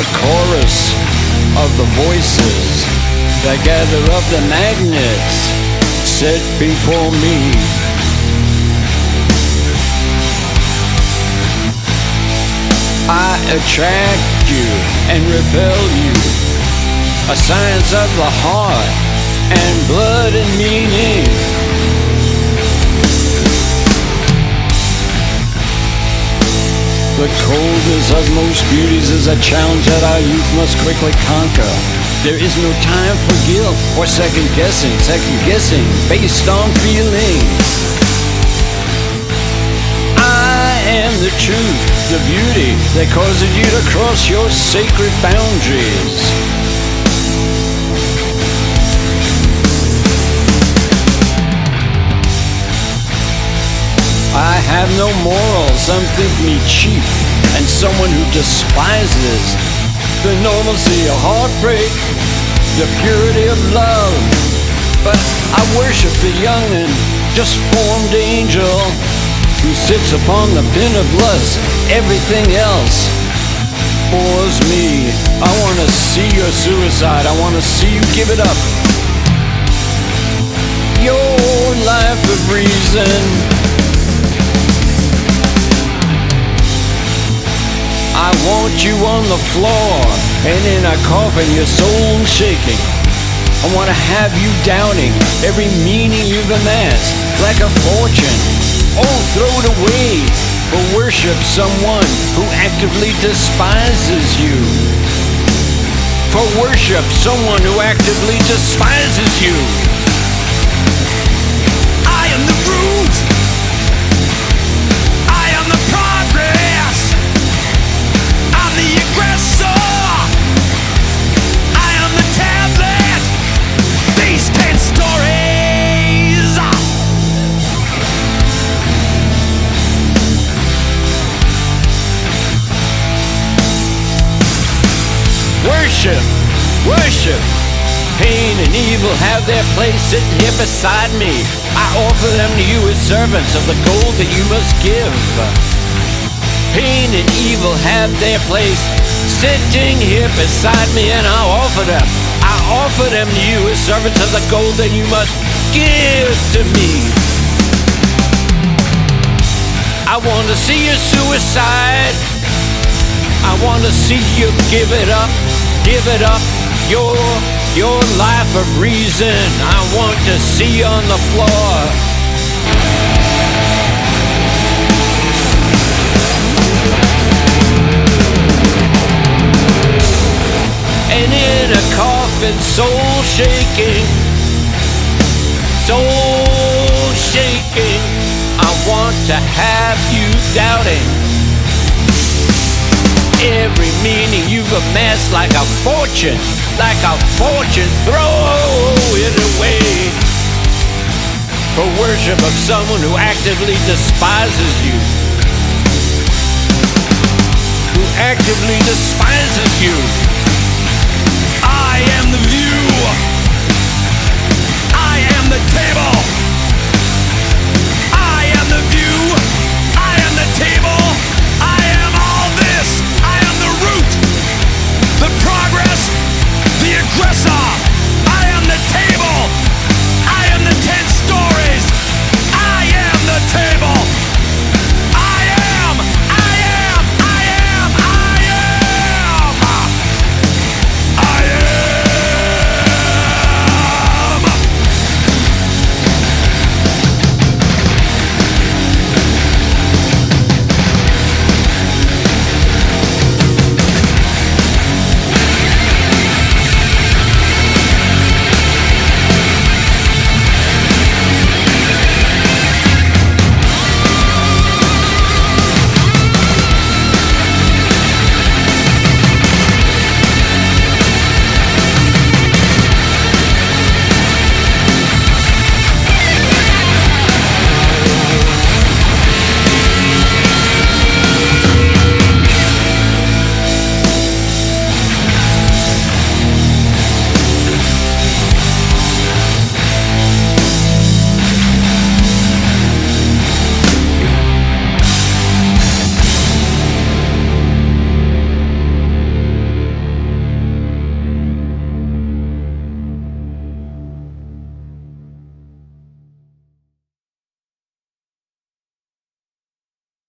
the chorus of the voices that gather up the magnets set before me. I attract you and repel you, a science of the heart and blood and meaning. The coldest of most beauties is a challenge that our youth must quickly conquer. There is no time for guilt or second guessing based on feelings. I am the truth, the beauty that causes you to cross your sacred boundaries. I have no morals, some think me cheap, and someone who despises the normalcy of heartbreak, the purity of love. But I worship the young and just formed angel who sits upon the pin of lust. Everything else bores me. I want to see your suicide, I want to see you give it up. Your life of reason. I want you on the floor and in a coffin, your soul shaking. I want to have you doubting every meaning you've amassed like a fortune. Oh, throw it away for worship someone who actively despises you. For worship someone who actively despises you. I am the root. I am the progress. I'm the aggressor. I am the tablet. These 10 stories. Worship, worship. Pain and evil have their place sitting here beside me. I offer them to you as servants of the gold that you must give. Pain and evil have their place sitting here beside me, and I offer them to you as servants of the gold that you must give to me. I want to see your suicide. I want to see you give it up, your life of reason. I want to see you on the floor. And in a coffin, soul shaking, I want to have you doubting every meaning you've amassed like a fortune, throw it away for worship of someone who actively despises you, I am the